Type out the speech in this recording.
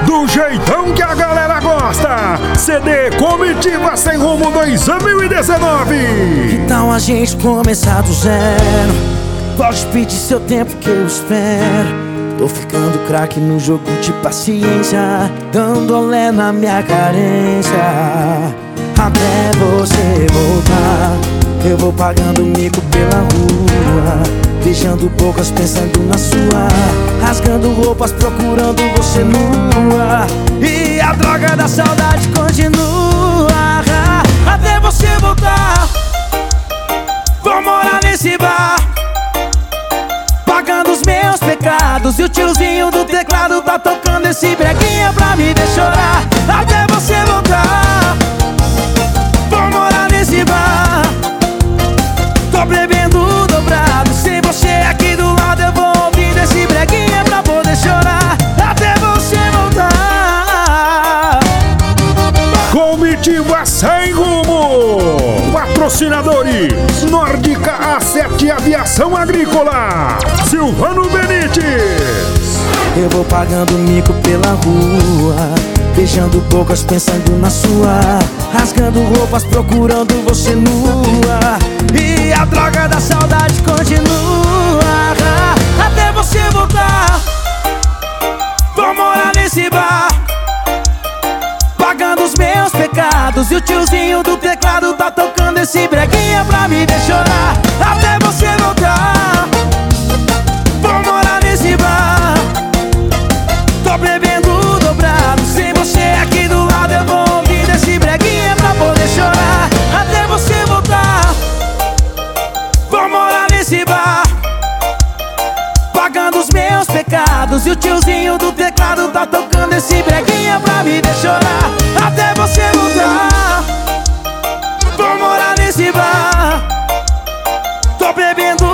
do jeitão que a galera gosta. CD Comitiva Sem Rumo 2019. Que tal a gente começar do zero? Pode pedir seu tempo que eu espero. Tô ficando craque no jogo de paciência, dando olé na minha carência. Até você voltar, eu vou pagando mico pela rua, deixando bocas pensando na sua, rasgando roupas procurando você nua. E a droga da saudade continua. Até você voltar, vou morar nesse bar, pagando os meus pecados. E o tiozinho do teclado tá tocando esse breguinha pra me deixar chorar. Até você voltar, vou morar nesse bar, tô bebendo dobrado. Sem você aqui do lado eu vou ouvindo esse breguinha pra poder chorar. Até você voltar. Comitiva Sem Rumo. Patrocinadores: Nórdica A7 Aviação Agrícola, Silvano Benites. Eu vou pagando mico pela rua, beijando bocas pensando na sua, rasgando roupas procurando você nua. E a droga da saudade continua. Até você voltar, vou morar nesse bar, pagando os meus pecados. E o tiozinho do teclado tá tocando esse breguinha pra me deixar chorar. Até você voltar, vou morar nesse bar, tô bebendo dobrado. Sem você aqui do lado eu vou ouvir esse breguinha pra poder chorar. Até você voltar, vou morar nesse bar, pagando os meus pecados. E o tiozinho do teclado tá tocando esse breguinha pra me deixar chorar. Até você voltar, vou morar nesse bar, tô bebendo